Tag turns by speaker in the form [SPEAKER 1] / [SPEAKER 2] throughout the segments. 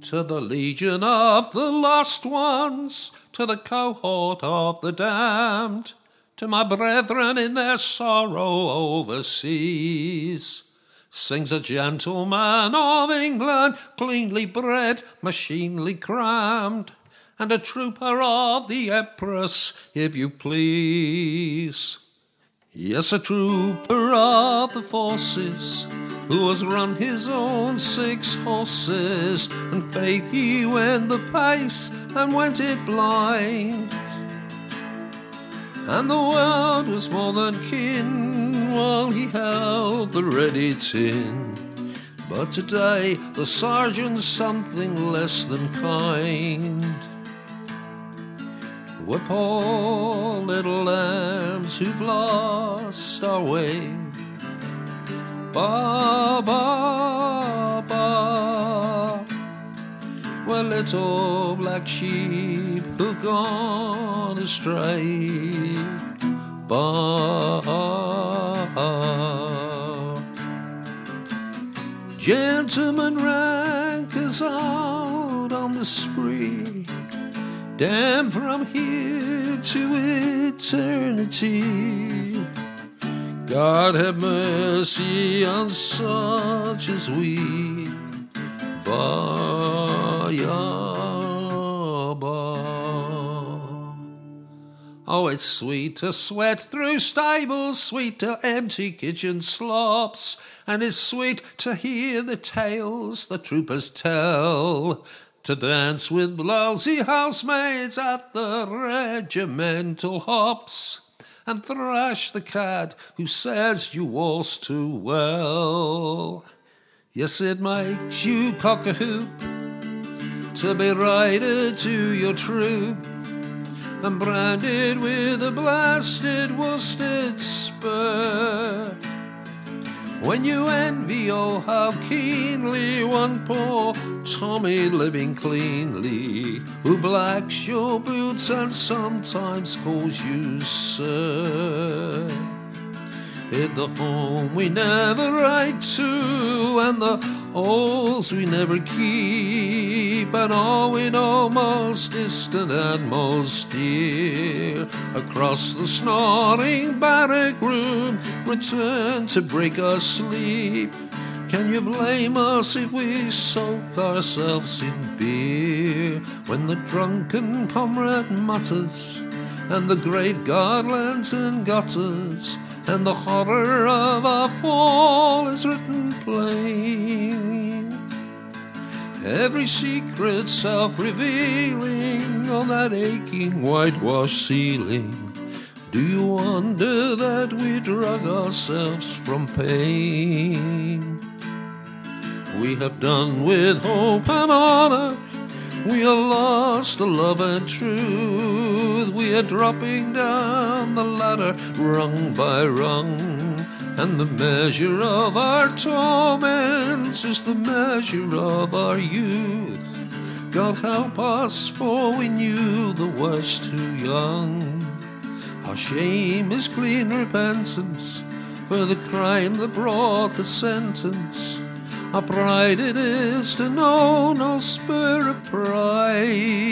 [SPEAKER 1] To the legion of the lost ones, to the cohort of the damned, to my brethren in their sorrow overseas, sings a gentleman of England, cleanly bred, machinely crammed, and a trooper of the Empress, if you please. Yes, a trooper of the forces, who has run his own 6 horses, and faith he went the pace and went it blind. And the world was more than kin while he held the ready tin. But today the sergeant's something less than kind. We're poor little lambs who've lost our way. Ba, ba, ba. We're little black sheep who've gone astray. Ba, gentlemen rankers out on the spree, damn from here to eternity. God have mercy on such as we. Ba, ya, ba. Oh, it's sweet to sweat through stables, sweet to empty kitchen slops, and it's sweet to hear the tales the troopers tell, to dance with lousy housemaids at the regimental hops, and thrash the cad who says you waltz too well. Yes, it makes you cock a hoop to be rider to your troop, and branded with a blasted worsted spur. When you envy, oh, how keenly one poor Tommy living cleanly, who blacks your boots and sometimes calls you sir. Hit the home we never write to, and the oaths we never keep, and all we know most distant and most dear, across the snoring barrack room, return to break our sleep. Can you blame us if we soak ourselves in beer, when the drunken comrade mutters, and the great guard lantern gutters, and the horror of our fall is written plain, every secret self-revealing on that aching whitewashed ceiling? Do you wonder that we drug ourselves from pain? We have done with hope and honor, we are lost to love and truth. We are dropping down the ladder rung by rung, and the measure of our torments is the measure of our youth. God help us, for we knew the worst too young. Our shame is clean repentance for the crime that brought the sentence. Our pride it is to know no spur of pride,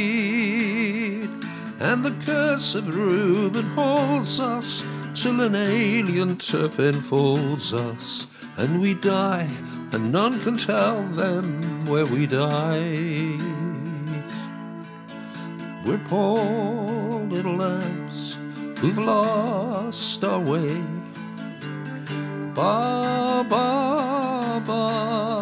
[SPEAKER 1] and the curse of Reuben holds us till an alien turf enfolds us, and we die, and none can tell them where we died. We're poor little lambs who've lost our way. Ba, ba, ba.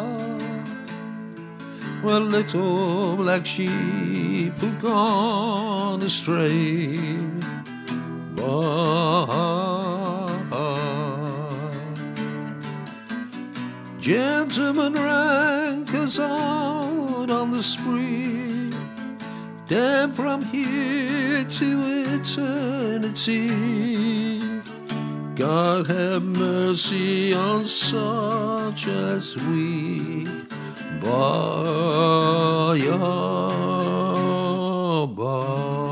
[SPEAKER 1] We're little black sheep who've gone astray. Ba, gentlemen rankers out on the spree, damn from here to eternity. God have mercy on such as we. Ba, ya, ba.